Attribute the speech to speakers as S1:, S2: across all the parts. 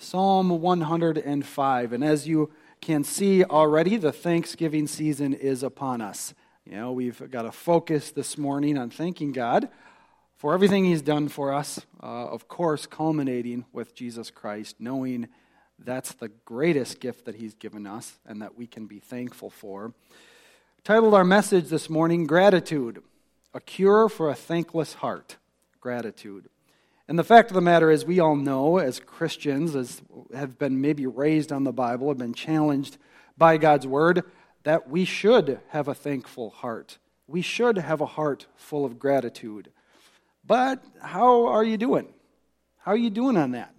S1: Psalm 105. And as you can see already, the Thanksgiving season is upon us. We've got to focus this morning on thanking God for everything He's done for us, of course, culminating with Jesus Christ, knowing that's the greatest gift that He's given us and that we can be thankful for. Titled our message this morning, Gratitude, a Cure for a Thankless Heart. Gratitude. And the fact of the matter is, we all know as Christians, as have been maybe raised on the Bible, have been challenged by God's Word, that we should have a thankful heart. We should have a heart full of gratitude. But how are you doing? How are you doing on that?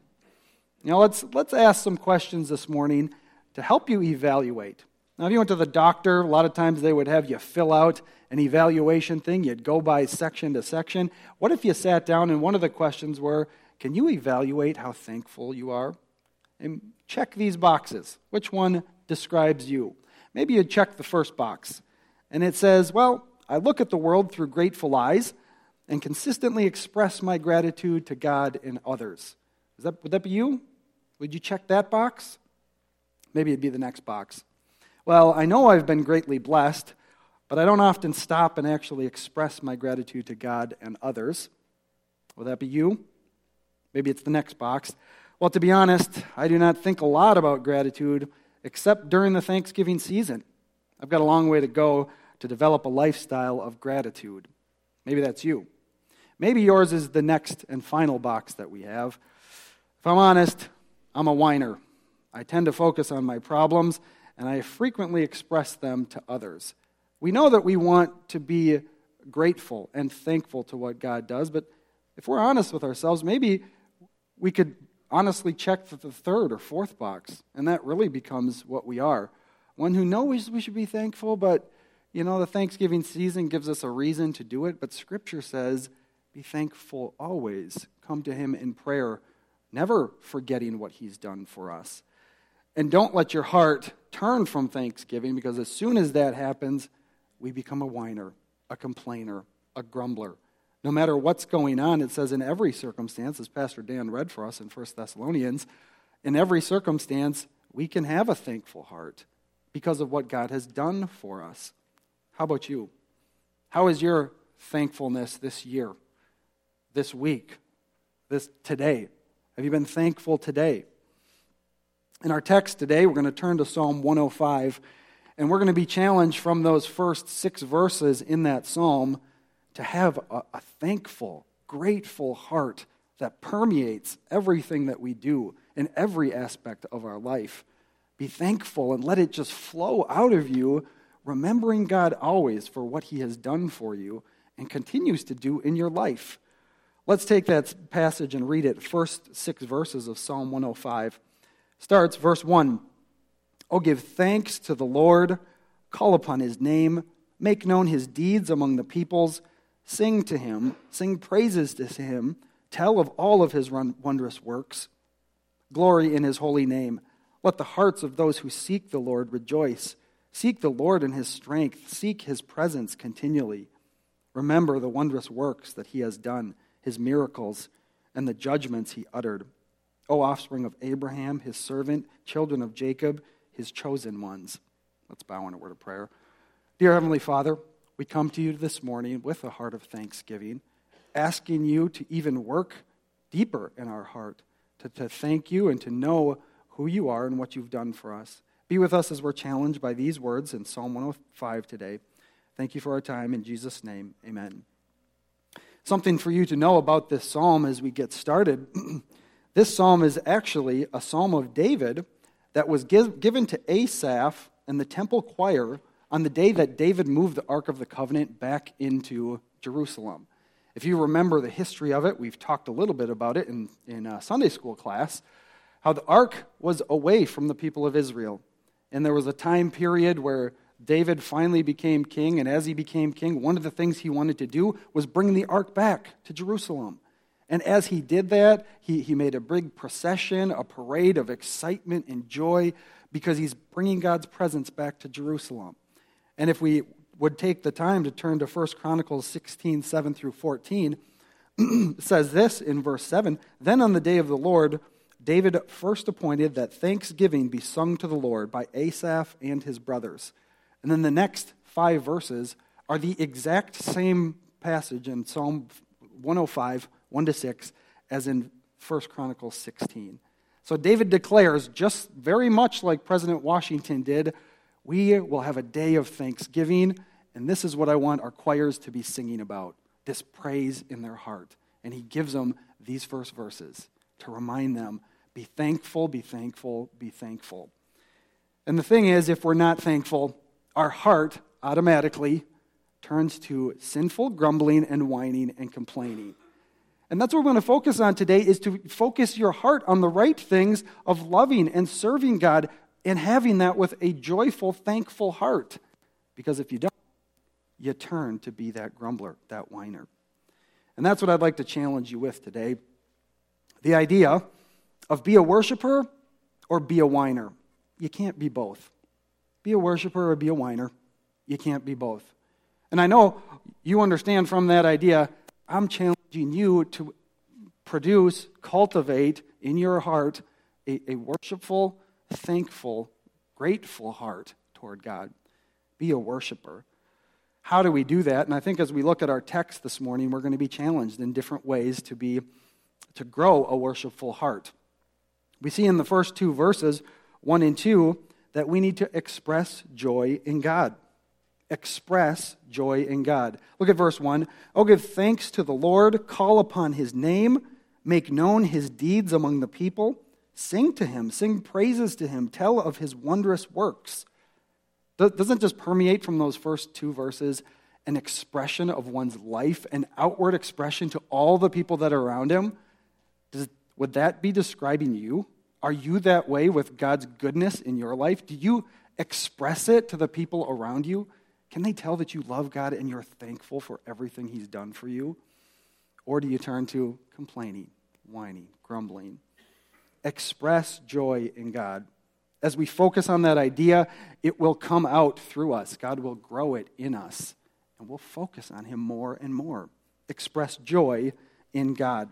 S1: Let's ask some questions this morning to help you evaluate. Now, if you went to the doctor, a lot of times they would have you fill out an evaluation thing. You'd go by section to section. What if you sat down and one of the questions were, can you evaluate how thankful you are? And check these boxes. Which one describes you? Maybe you'd check the first box. And it says, well, I look at the world through grateful eyes and consistently express my gratitude to God and others. Would that be you? Would you check that box? Maybe it'd be the next box. Well, I know I've been greatly blessed, but I don't often stop and actually express my gratitude to God and others. Will that be you? Maybe it's the next box. Well, to be honest, I do not think a lot about gratitude except during the Thanksgiving season. I've got a long way to go to develop a lifestyle of gratitude. Maybe that's you. Maybe yours is the next and final box that we have. If I'm honest, I'm a whiner. I tend to focus on my problems, and I frequently express them to others. We know that we want to be grateful and thankful to what God does, but if we're honest with ourselves, maybe we could honestly check the third or fourth box, and that really becomes what we are. One who knows we should be thankful, but the Thanksgiving season gives us a reason to do it, but Scripture says, be thankful always. Come to Him in prayer, never forgetting what He's done for us. And don't let your heart turn from thanksgiving, because as soon as that happens, we become a whiner, a complainer, a grumbler. No matter what's going on, it says in every circumstance, as Pastor Dan read for us in 1 Thessalonians, in every circumstance, we can have a thankful heart because of what God has done for us. How about you? How is your thankfulness this year, this week, today? Have you been thankful today? In our text today, we're going to turn to Psalm 105, and we're going to be challenged from those first 6 verses in that psalm to have a thankful, grateful heart that permeates everything that we do in every aspect of our life. Be thankful and let it just flow out of you, remembering God always for what He has done for you and continues to do in your life. Let's take that passage and read it, first 6 verses of Psalm 105. Starts verse 1. Oh, give thanks to the Lord, call upon His name, make known His deeds among the peoples, sing to Him, sing praises to Him, tell of all of His wondrous works. Glory in His holy name. Let the hearts of those who seek the Lord rejoice. Seek the Lord in His strength, seek His presence continually. Remember the wondrous works that He has done, His miracles, and the judgments He uttered. O offspring of Abraham, His servant, children of Jacob, His chosen ones. Let's bow in a word of prayer. Dear Heavenly Father, we come to You this morning with a heart of thanksgiving, asking You to even work deeper in our heart, to thank You and to know who You are and what You've done for us. Be with us as we're challenged by these words in Psalm 105 today. Thank You for our time. In Jesus' name, amen. Something for you to know about this psalm as we get started. This psalm is actually a psalm of David that was given to Asaph and the temple choir on the day that David moved the Ark of the Covenant back into Jerusalem. If you remember the history of it, we've talked a little bit about it in Sunday school class, how the Ark was away from the people of Israel. And there was a time period where David finally became king, and as he became king, one of the things he wanted to do was bring the Ark back to Jerusalem. And as he did that, he made a big procession, a parade of excitement and joy, because he's bringing God's presence back to Jerusalem. And if we would take the time to turn to 1 Chronicles 16, 7 through 14, it says this in verse 7, Then on the day of the Lord, David first appointed that thanksgiving be sung to the Lord by Asaph and his brothers. And then the next 5 verses are the exact same passage in Psalm 105, 1-6, as in 1 Chronicles 16. So David declares, just very much like President Washington did, we will have a day of thanksgiving, and this is what I want our choirs to be singing about, this praise in their heart. And he gives them these first verses to remind them, be thankful, be thankful, be thankful. And the thing is, if we're not thankful, our heart automatically turns to sinful grumbling and whining and complaining. And that's what we're going to focus on today, is to focus your heart on the right things of loving and serving God and having that with a joyful, thankful heart. Because if you don't, you turn to be that grumbler, that whiner. And that's what I'd like to challenge you with today. The idea of be a worshiper or be a whiner. You can't be both. Be a worshiper or be a whiner. You can't be both. And I know you understand from that idea, I'm challenging you to produce, cultivate in your heart a worshipful, thankful, grateful heart toward God. Be a worshiper. How do we do that? And I think as we look at our text this morning, we're going to be challenged in different ways to grow a worshipful heart. We see in the first 2 verses, 1 and 2, that we need to express joy in God. Express joy in God. Look at verse 1. Oh, give thanks to the Lord, call upon his name, make known his deeds among the people, sing to him, sing praises to him, tell of his wondrous works. Doesn't just permeate from those first 2 verses an expression of one's life, an outward expression to all the people that are around him? Would that be describing you? Are you that way with God's goodness in your life? Do you express it to the people around you? Can they tell that you love God and you're thankful for everything he's done for you? Or do you turn to complaining, whining, grumbling? Express joy in God. As we focus on that idea, it will come out through us. God will grow it in us, and we'll focus on him more and more. Express joy in God.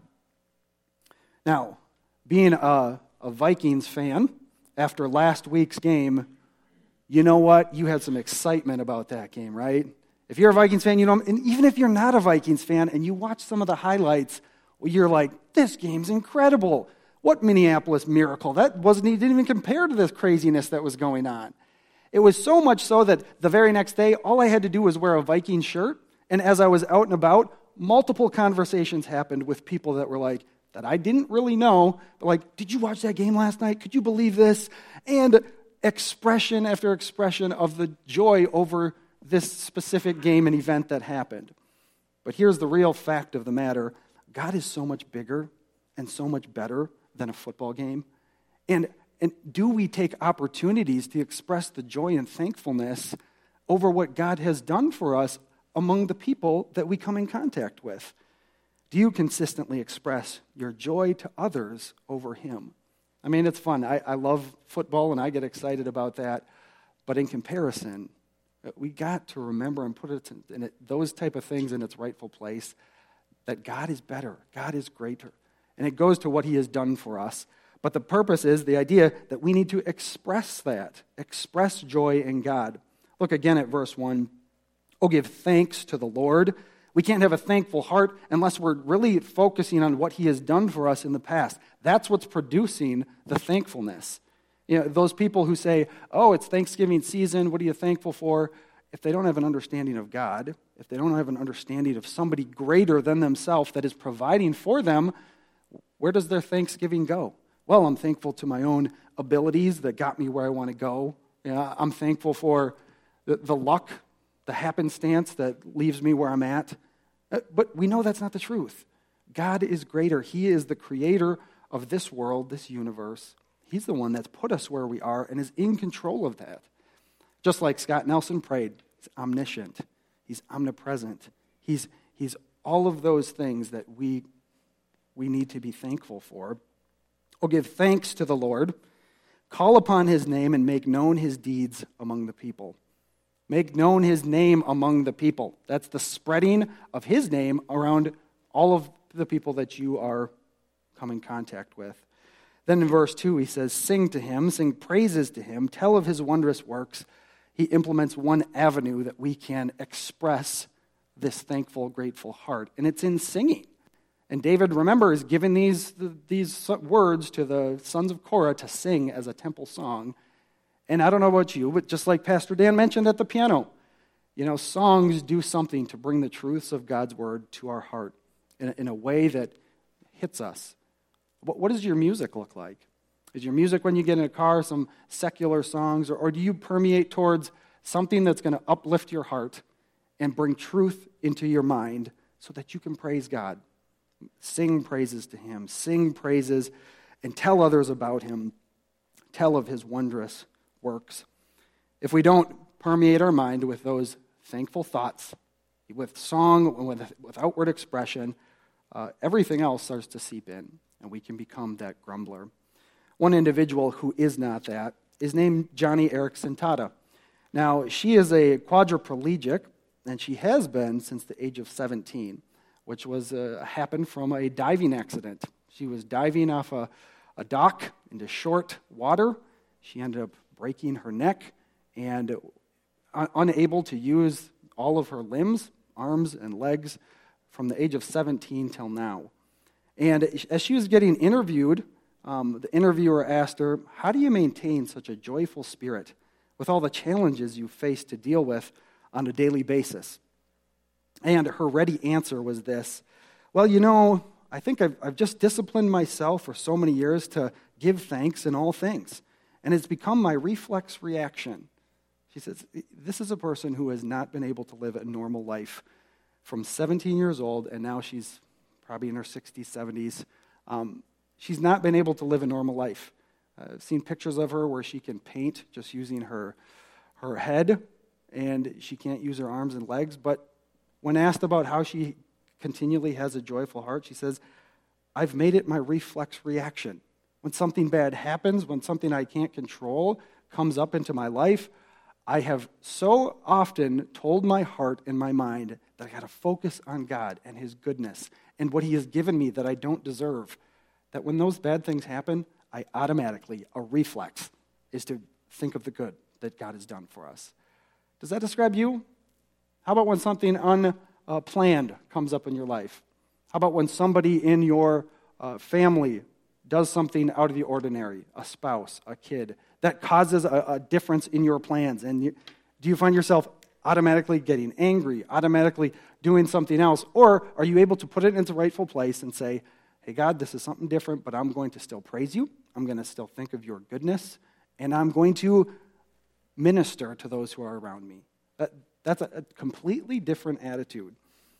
S1: Now, being a Vikings fan, after last week's game, you know what? You had some excitement about that game, right? If you're a Vikings fan, you know, and even if you're not a Vikings fan and you watch some of the highlights, well, you're like, this game's incredible. What Minneapolis miracle? That didn't even compare to this craziness that was going on. It was so much so that the very next day, all I had to do was wear a Viking shirt, and as I was out and about, multiple conversations happened with people that were like, that I didn't really know, but like, did you watch that game last night? Could you believe this? And expression after expression of the joy over this specific game and event that happened. But here's the real fact of the matter. God is so much bigger and so much better than a football game. And do we take opportunities to express the joy and thankfulness over what God has done for us among the people that we come in contact with? Do you consistently express your joy to others over him? I mean, it's fun. I love football, and I get excited about that. But in comparison, we got to remember and put those type of things in its rightful place, that God is better. God is greater. And it goes to what he has done for us. But the purpose is the idea that we need to express that, express joy in God. Look again at verse 1. Oh, give thanks to the Lord. We can't have a thankful heart unless we're really focusing on what he has done for us in the past. That's what's producing the thankfulness. You know, those people who say, oh, it's Thanksgiving season, what are you thankful for? If they don't have an understanding of God, if they don't have an understanding of somebody greater than themselves that is providing for them, where does their thanksgiving go? Well, I'm thankful to my own abilities that got me where I want to go. You know, I'm thankful for the luck, the happenstance that leaves me where I'm at. But we know that's not the truth. God is greater. He is the creator of this world, this universe. He's the one that's put us where we are and is in control of that. Just like Scott Nelson prayed, he's omniscient. He's omnipresent. He's all of those things that we need to be thankful for. Oh, give thanks to the Lord. Call upon his name and make known his deeds among the people. Make known his name among the people. That's the spreading of his name around all of the people that you are come in contact with. Then in verse 2 he says, sing to him, sing praises to him, tell of his wondrous works. He implements one avenue that we can express this thankful, grateful heart, and it's in singing. And David, remember, is giving these words to the sons of Korah to sing as a temple song. And I don't know about you, but just like Pastor Dan mentioned at the piano, songs do something to bring the truths of God's word to our heart in a way that hits us. What does your music look like? Is your music, when you get in a car, some secular songs, or do you permeate towards something that's going to uplift your heart and bring truth into your mind so that you can praise God? Sing praises to him, sing praises, and tell others about him. Tell of his wondrous works. If we don't permeate our mind with those thankful thoughts, with song, with outward expression, everything else starts to seep in, and we can become that grumbler. One individual who is not that is named Joni Eareckson Tada. Now, she is a quadriplegic, and she has been since the age of 17, which was happened from a diving accident. She was diving off a dock into short water. She ended up breaking her neck and unable to use all of her limbs, arms and legs, from the age of 17 till now. And as she was getting interviewed, the interviewer asked her, how do you maintain such a joyful spirit with all the challenges you face to deal with on a daily basis? And her ready answer was this: well, I think I've just disciplined myself for so many years to give thanks in all things. And it's become my reflex reaction. She says, this is a person who has not been able to live a normal life from 17 years old, and now she's probably in her 60s, 70s. She's not been able to live a normal life. I've seen pictures of her where she can paint just using her head, and she can't use her arms and legs. But when asked about how she continually has a joyful heart, she says, I've made it my reflex reaction. When something bad happens, when something I can't control comes up into my life, I have so often told my heart and my mind that I got to focus on God and his goodness and what he has given me that I don't deserve, that when those bad things happen, I automatically, a reflex, is to think of the good that God has done for us. Does that describe you? How about when something unplanned comes up in your life? How about when somebody in your family does something out of the ordinary, a spouse, a kid, that causes a difference in your plans? And do you find yourself automatically getting angry, automatically doing something else? Or are you able to put it into rightful place and say, hey, God, this is something different, but I'm going to still praise you. I'm going to still think of your goodness, and I'm going to minister to those who are around me. That's a completely different attitude.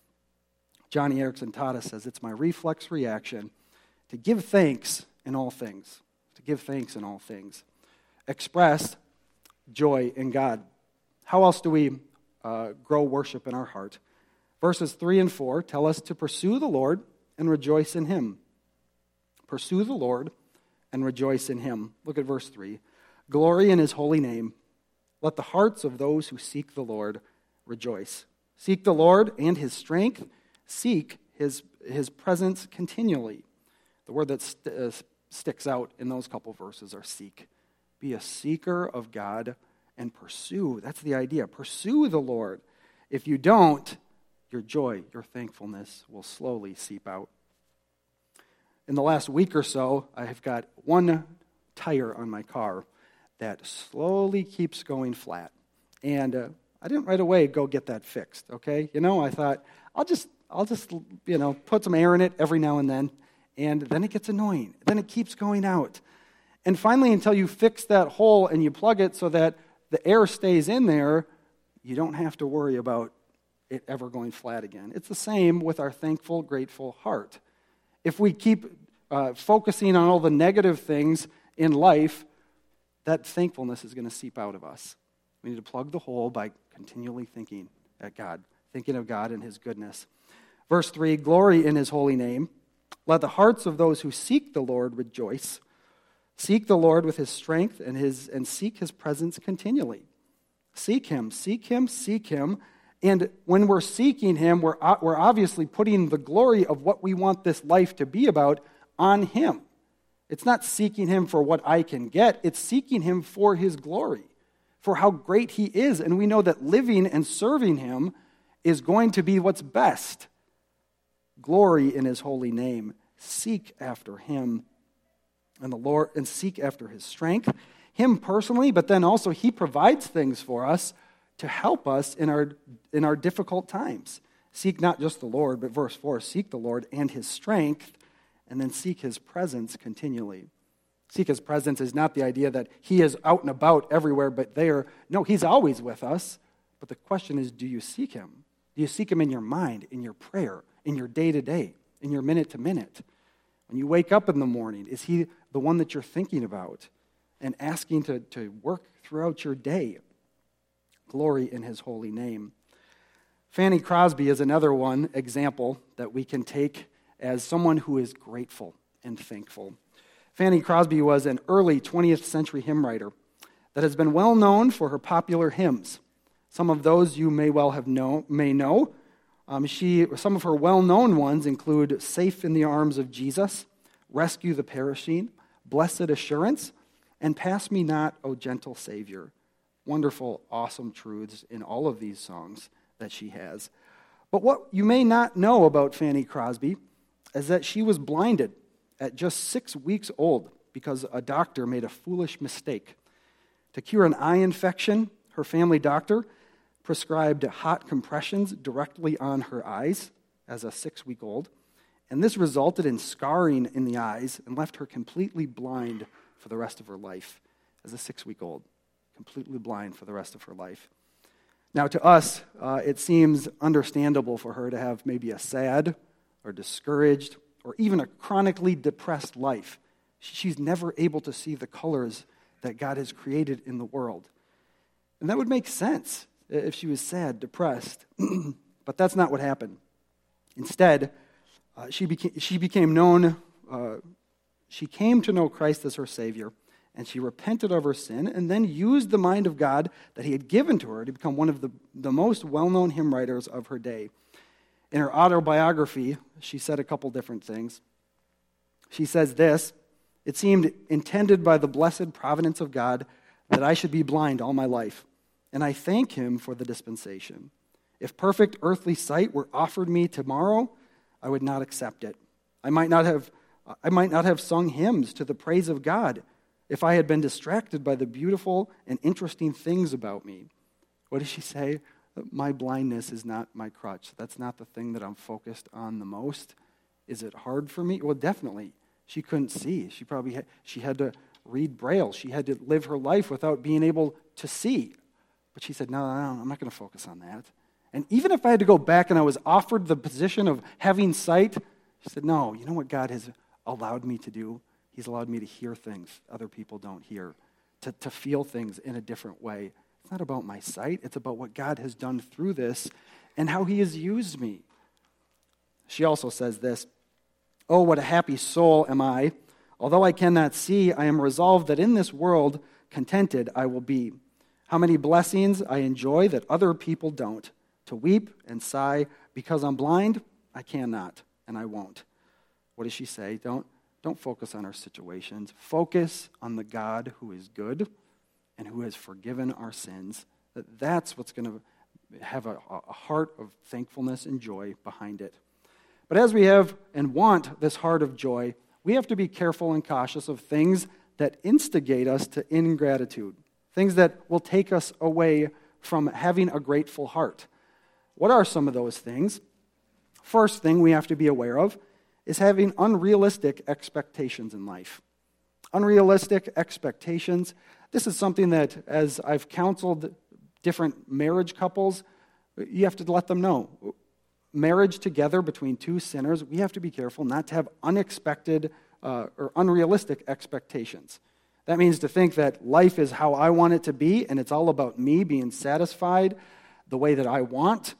S1: Joni Eareckson Tada says, it's my reflex reaction to give thanks in all things. To give thanks in all things. Expressed joy in God. How else do we grow worship in our heart? Verses 3 and 4 tell us to pursue the Lord and rejoice in him. Pursue the Lord and rejoice in him. Look at verse 3. Glory in his holy name. Let the hearts of those who seek the Lord rejoice. Seek the Lord and his strength. Seek his presence continually. The word that sticks out in those couple verses are seek. Be a seeker of God and pursue. That's the idea. Pursue the Lord. If you don't, your joy, your thankfulness will slowly seep out. In the last week or so, I have got one tire on my car that slowly keeps going flat. And I didn't right away go get that fixed, okay? I thought, I'll just put some air in it every now and then it gets annoying. Then it keeps going out. And finally, until you fix that hole and you plug it so that the air stays in there, you don't have to worry about it ever going flat again. It's the same with our thankful, grateful heart. If we keep focusing on all the negative things in life, that thankfulness is going to seep out of us. We need to plug the hole by continually thinking at God, thinking of God and his goodness. Verse 3, glory in his holy name. Let the hearts of those who seek the Lord rejoice. Seek the Lord with his strength and seek his presence continually. Seek him, seek him, seek him. And when we're seeking him, we're obviously putting the glory of what we want this life to be about on him. It's not seeking him for what I can get. It's seeking him for his glory, for how great he is. And we know that living and serving him is going to be what's best. Glory in his holy name. Seek after him and the Lord, and seek after his strength, him personally, but then also he provides things for us to help us in our difficult times. Seek not just the Lord, but verse 4, seek the Lord and his strength, and then seek his presence continually. Seek his presence is not the idea that he is out and about everywhere but there. No, he's always with us. But the question is, do you seek him? Do you seek him in your mind, in your prayer, in your day-to-day, in your minute-to-minute? When you wake up in the morning, is he the one that you're thinking about and asking to work throughout your day? Glory in his holy name. Fanny Crosby is another one example that we can take as someone who is grateful and thankful. Fanny Crosby was an early 20th century hymn writer that has been well known for her popular hymns. Some of those you may know. Some of her well-known ones include Safe in the Arms of Jesus, Rescue the Perishing, Blessed Assurance, and Pass Me Not, O Gentle Savior. Wonderful, awesome truths in all of these songs that she has. But what you may not know about Fanny Crosby is that she was blinded at just 6 weeks old because a doctor made a foolish mistake. To cure an eye infection, her family doctor prescribed hot compressions directly on her eyes as a 6-week-old, and this resulted in scarring in the eyes and left her completely blind for the rest of her life as a 6-week-old, completely blind for the rest of her life. Now, to us, it seems understandable for her to have maybe a sad or discouraged or even a chronically depressed life. She's never able to see the colors that God has created in the world. And that would make sense if she was sad, depressed. But that's not what happened. Instead, she came to know Christ as her Savior, and she repented of her sin and then used the mind of God that he had given to her to become one of the most well-known hymn writers of her day. In her autobiography, she said a couple different things. She says this: "It seemed intended by the blessed providence of God that I should be blind all my life, and I thank him for the dispensation. If perfect earthly sight were offered me tomorrow, I would not accept it. I might not have sung hymns to the praise of God if I had been distracted by the beautiful and interesting things about me." What does she say? My blindness is not my crutch. That's not the thing that I'm focused on the most. Is it hard for me? Well, definitely. She couldn't see. She had to read Braille. She had to live her life without being able to see. But she said, no, I'm not going to focus on that. And even if I had to go back and I was offered the position of having sight, she said, no, you know what God has allowed me to do? He's allowed me to hear things other people don't hear, to feel things in a different way. It's not about my sight. It's about what God has done through this and how he has used me. She also says this: "Oh, what a happy soul am I. Although I cannot see, I am resolved that in this world contented I will be. How many blessings I enjoy that other people don't. To weep and sigh because I'm blind, I cannot and I won't." What does she say? Don't focus on our situations. Focus on the God who is good and who has forgiven our sins. That's what's going to have a heart of thankfulness and joy behind it. But as we have and want this heart of joy, we have to be careful and cautious of things that instigate us to ingratitude, things that will take us away from having a grateful heart. What are some of those things? First thing we have to be aware of is having unrealistic expectations in life. Unrealistic expectations. This is something that, as I've counseled different marriage couples, you have to let them know. Marriage together between two sinners, we have to be careful not to have unexpected or unrealistic expectations. That means to think that life is how I want it to be, and it's all about me being satisfied the way that I want.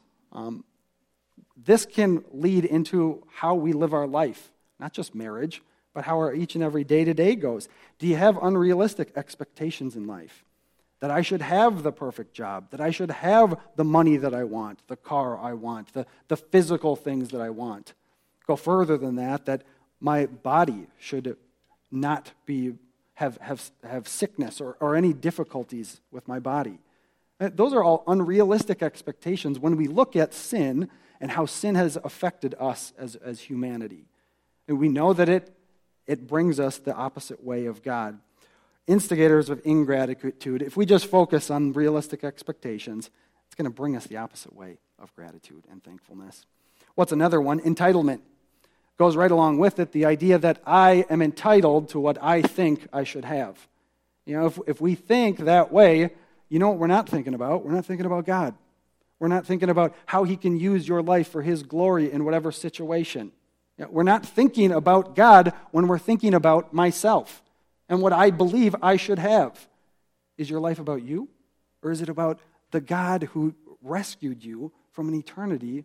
S1: This can lead into how we live our life, not just marriage, but how our each and every day-to-day goes. Do you have unrealistic expectations in life? That I should have the perfect job, that I should have the money that I want, the car I want, the physical things that I want. Go further than that my body should not have sickness or any difficulties with my body. Those are all unrealistic expectations when we look at sin and how sin has affected us as humanity. And we know that it brings us the opposite way of God. Instigators of ingratitude, if we just focus on realistic expectations, it's going to bring us the opposite way of gratitude and thankfulness. What's another one? Entitlement. Goes right along with it, the idea that I am entitled to what I think I should have. If we think that way, you know what we're not thinking about? We're not thinking about God. We're not thinking about how He can use your life for His glory in whatever situation. We're not thinking about God when we're thinking about myself and what I believe I should have. Is your life about you? Or is it about the God who rescued you from an eternity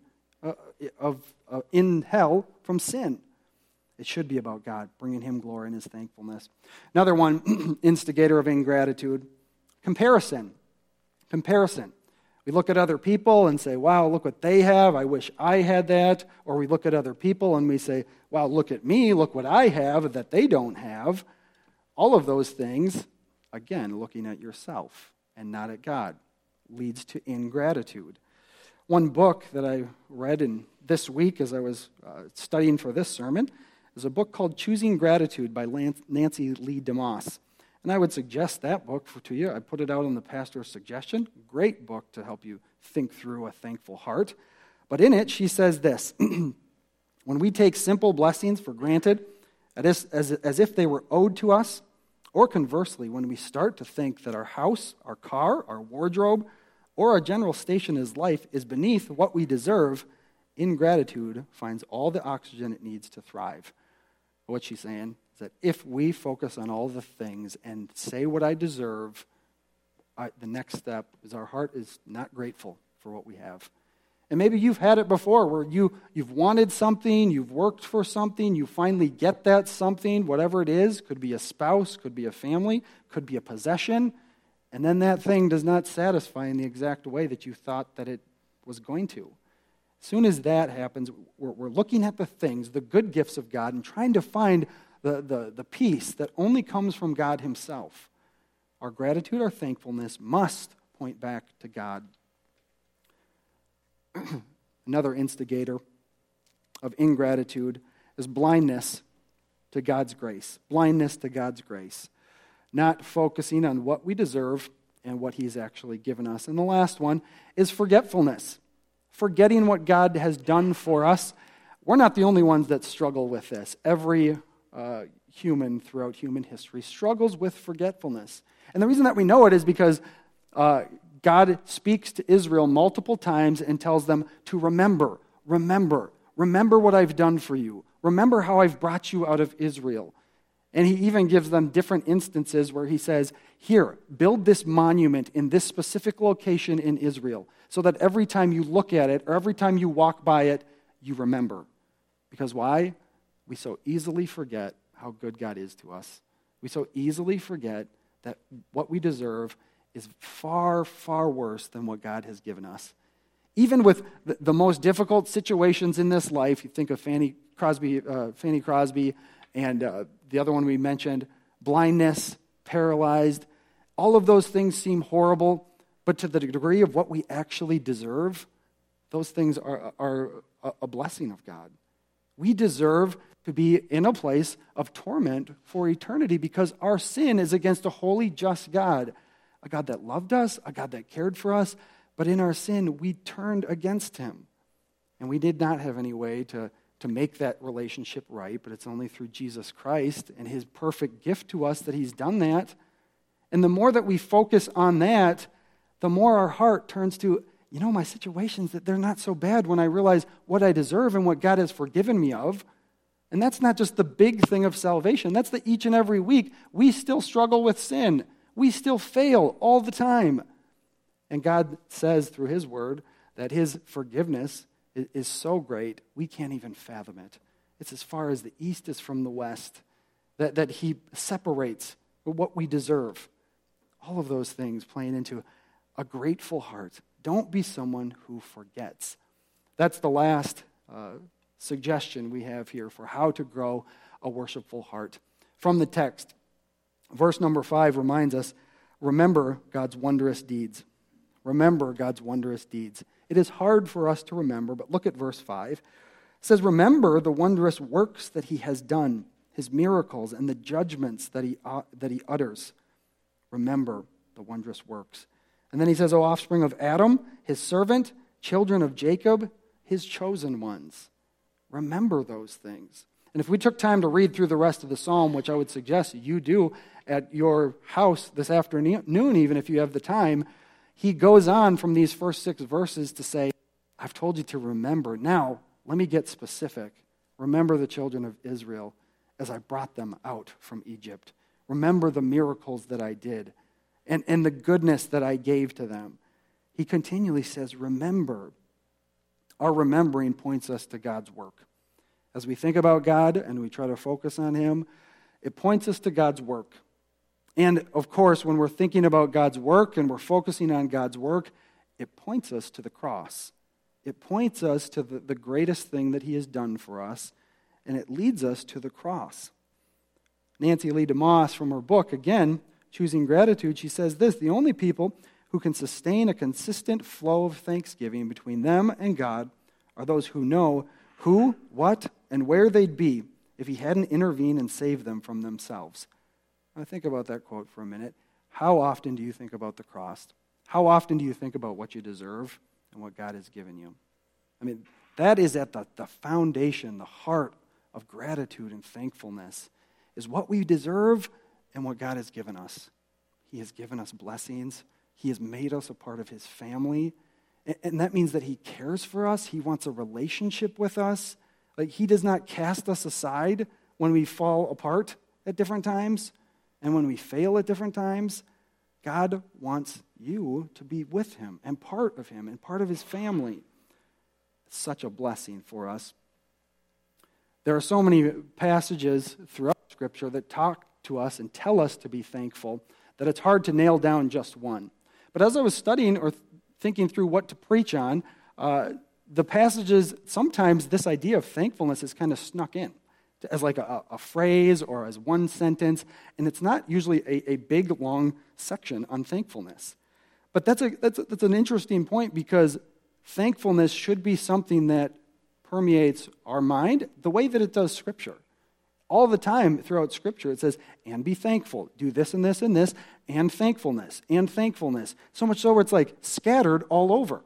S1: in hell from sin? It should be about God, bringing Him glory and His thankfulness. Another one, instigator of ingratitude, comparison. Comparison. We look at other people and say, wow, look what they have. I wish I had that. Or we look at other people and we say, wow, look at me. Look what I have that they don't have. All of those things, again, looking at yourself and not at God, leads to ingratitude. One book that I read this week as I was studying for this sermon is a book called Choosing Gratitude by Nancy Lee DeMoss. And I would suggest that book to you. I put it out on the pastor's suggestion. Great book to help you think through a thankful heart. But in it, she says this: when we take simple blessings for granted, as if they were owed to us, or conversely, when we start to think that our house, our car, our wardrobe, or our general station in life is beneath what we deserve, ingratitude finds all the oxygen it needs to thrive. What she's saying is that if we focus on all the things and say what I deserve, the next step is our heart is not grateful for what we have. And maybe you've had it before where you've wanted something, you've worked for something, you finally get that something, whatever it is, could be a spouse, could be a family, could be a possession, and then that thing does not satisfy in the exact way that you thought that it was going to. As soon as that happens, we're looking at the things, the good gifts of God, and trying to find the peace that only comes from God Himself. Our gratitude, our thankfulness must point back to God. Another instigator of ingratitude is blindness to God's grace. Blindness to God's grace. Not focusing on what we deserve and what He's actually given us. And the last one is forgetfulness. Forgetting what God has done for us. We're not the only ones that struggle with this. Every human throughout human history struggles with forgetfulness. And the reason that we know it is because God speaks to Israel multiple times and tells them to remember what I've done for you. Remember how I've brought you out of Israel. And He even gives them different instances where He says, here, build this monument in this specific location in Israel so that every time you look at it or every time you walk by it, you remember. Because why? We so easily forget how good God is to us. We so easily forget that what we deserve is far, far worse than what God has given us. Even with the most difficult situations in this life, you think of Fanny Crosby, and the other one we mentioned, blindness, paralyzed. All of those things seem horrible, but to the degree of what we actually deserve, those things are a blessing of God. We deserve to be in a place of torment for eternity because our sin is against a holy, just God, a God that loved us, a God that cared for us, but in our sin, we turned against Him. And we did not have any way to make that relationship right, but it's only through Jesus Christ and His perfect gift to us that He's done that. And the more that we focus on that, the more our heart turns to, my situations, that they're not so bad when I realize what I deserve and what God has forgiven me of. And that's not just the big thing of salvation. That's the each and every week. We still struggle with sin. We still fail all the time. And God says through His word that His forgiveness is so great, we can't even fathom it. It's as far as the east is from the west, that He separates what we deserve. All of those things playing into a grateful heart. Don't be someone who forgets. That's the last suggestion we have here for how to grow a worshipful heart. From the text, verse number 5 reminds us, remember God's wondrous deeds. Remember God's wondrous deeds. It is hard for us to remember, but look at verse 5. It says, remember the wondrous works that he has done, his miracles and the judgments that he utters. Remember the wondrous works. And then he says, O offspring of Adam, his servant, children of Jacob, his chosen ones. Remember those things. And if we took time to read through the rest of the psalm, which I would suggest you do at your house this afternoon, even if you have the time, he goes on from these first 6 verses to say, I've told you to remember. Now, let me get specific. Remember the children of Israel as I brought them out from Egypt. Remember the miracles that I did and the goodness that I gave to them. He continually says, remember. Our remembering points us to God's work. As we think about God and we try to focus on him, it points us to God's work. And, of course, when we're thinking about God's work and we're focusing on God's work, it points us to the cross. It points us to the greatest thing that he has done for us, and it leads us to the cross. Nancy Lee DeMoss, from her book, again, Choosing Gratitude, she says this, the only people who can sustain a consistent flow of thanksgiving between them and God are those who know who, what, and where they'd be if he hadn't intervened and saved them from themselves. Now think about that quote for a minute. How often do you think about the cross? How often do you think about what you deserve and what God has given you? I mean, that is at the foundation, the heart of gratitude and thankfulness, is what we deserve and what God has given us. He has given us blessings. He has made us a part of his family. And that means that he cares for us. He wants a relationship with us. Like, he does not cast us aside when we fall apart at different times and when we fail at different times. God wants you to be with him and part of him and part of his family. It's such a blessing for us. There are so many passages throughout Scripture that talk to us and tell us to be thankful that it's hard to nail down just one. But as I was studying or thinking through what to preach on, the passages, sometimes this idea of thankfulness is kind of snuck in as like a phrase or as one sentence, and it's not usually a big, long section on thankfulness. But that's an interesting point, because thankfulness should be something that permeates our mind the way that it does Scripture. All the time throughout Scripture it says, and be thankful, do this and this and this, and thankfulness, and thankfulness. So much so where it's like scattered all over.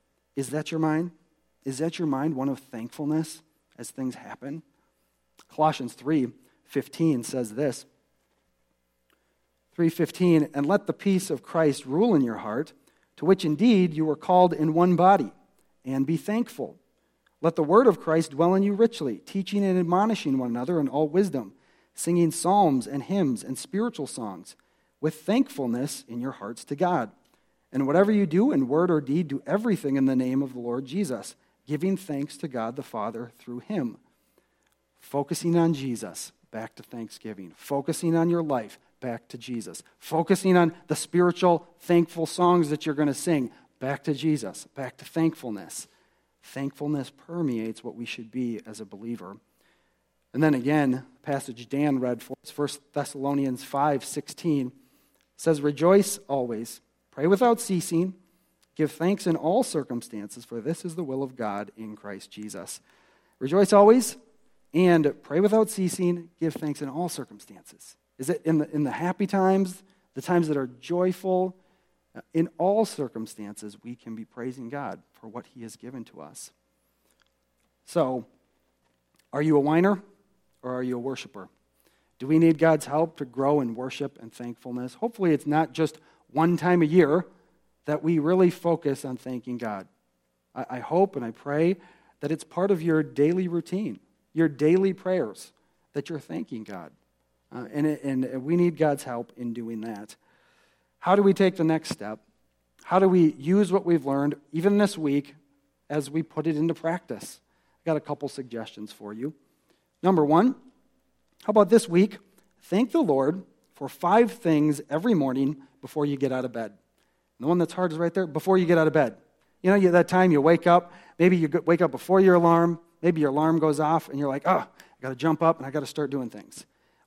S1: Is that your mind? Is that your mind, one of thankfulness as things happen? Colossians 3:15 says this, 3:15, and let the peace of Christ rule in your heart, to which indeed you were called in one body, and be thankful. Let the word of Christ dwell in you richly, teaching and admonishing one another in all wisdom, singing psalms and hymns and spiritual songs, with thankfulness in your hearts to God. And whatever you do in word or deed, do everything in the name of the Lord Jesus, giving thanks to God the Father through him. Focusing on Jesus, back to thanksgiving. Focusing on your life, back to Jesus. Focusing on the spiritual, thankful songs that you're going to sing, back to Jesus, back to thankfulness. Thankfulness permeates what we should be as a believer. And then again, passage Dan read for us, 1 Thessalonians 5:16, says, rejoice always, pray without ceasing, give thanks in all circumstances, for this is the will of God in Christ Jesus. Rejoice always, and pray without ceasing, give thanks in all circumstances. Is it in the happy times, the times that are joyful? In all circumstances, we can be praising God for what he has given to us. So, are you a whiner or are you a worshiper? Do we need God's help to grow in worship and thankfulness? Hopefully it's not just one time a year that we really focus on thanking God. I hope and I pray that it's part of your daily routine, your daily prayers, that you're thanking God. And we need God's help in doing that. How do we take the next step? How do we use what we've learned, even this week, as we put it into practice? I've got a couple suggestions for you. Number one, how about this week? Thank the Lord for 5 things every morning before you get out of bed. And the one that's hard is right there, before you get out of bed. You know, that time you wake up, maybe you wake up before your alarm, maybe your alarm goes off, and you're like, I got to jump up and I got to start doing things.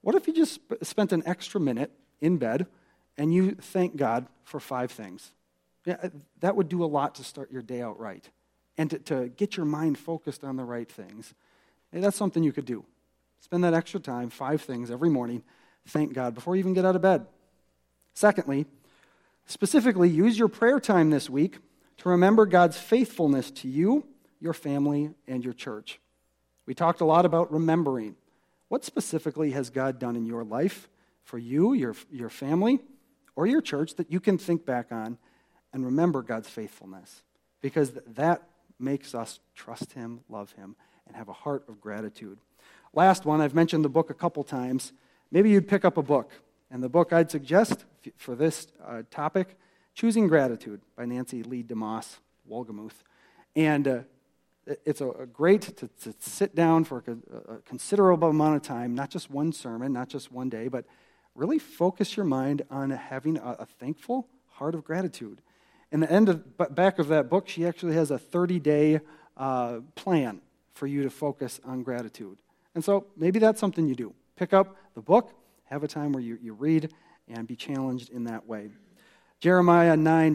S1: What if you just spent an extra minute in bed and you thank God for 5 things? Yeah, that would do a lot to start your day out right and to get your mind focused on the right things. Hey, that's something you could do. Spend that extra time, 5 things every morning, thank God before you even get out of bed. Secondly, specifically use your prayer time this week to remember God's faithfulness to you, your family, and your church. We talked a lot about remembering. What specifically has God done in your life for you, your family, or your church that you can think back on and remember God's faithfulness? Because that makes us trust Him, love Him, and have a heart of gratitude. Last one, I've mentioned the book a couple times. Maybe you'd pick up a book. And the book I'd suggest for this topic, Choosing Gratitude by Nancy Lee DeMoss Wolgemuth. And it's a great to sit down for a considerable amount of time, not just one sermon, not just one day, but really focus your mind on having a thankful heart of gratitude. In the back of that book, she actually has a 30-day plan for you to focus on gratitude. And so maybe that's something you do. Pick up the book, have a time where you read, and be challenged in that way. Jeremiah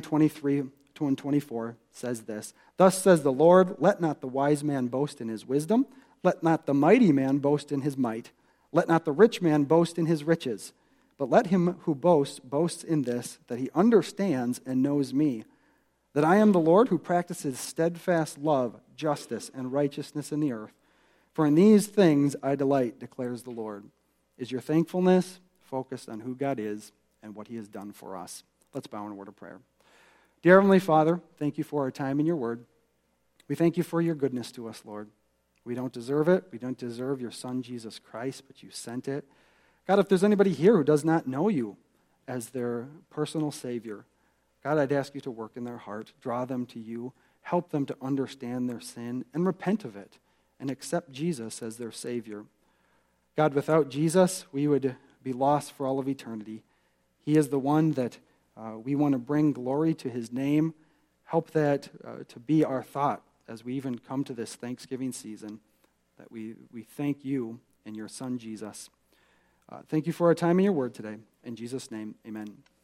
S1: 9:23-24 says this, "Thus says the Lord, let not the wise man boast in his wisdom, let not the mighty man boast in his might, let not the rich man boast in his riches, but let him who boast in this, that he understands and knows me, that I am the Lord who practices steadfast love, justice, and righteousness in the earth. For in these things I delight, declares the Lord." Is your thankfulness focused on who God is and what He has done for us? Let's bow in a word of prayer. Dear Heavenly Father, thank you for our time in your word. We thank you for your goodness to us, Lord. We don't deserve it. We don't deserve your Son, Jesus Christ, but you sent it. God, if there's anybody here who does not know you as their personal Savior, God, I'd ask you to work in their heart, draw them to you, help them to understand their sin and repent of it and accept Jesus as their Savior. God, without Jesus, we would be lost for all of eternity. He is the one that we want to bring glory to His name. Help that to be our thought as we even come to this Thanksgiving season, that we thank you and your Son, Jesus. Thank you for our time in your word today. In Jesus' name, amen.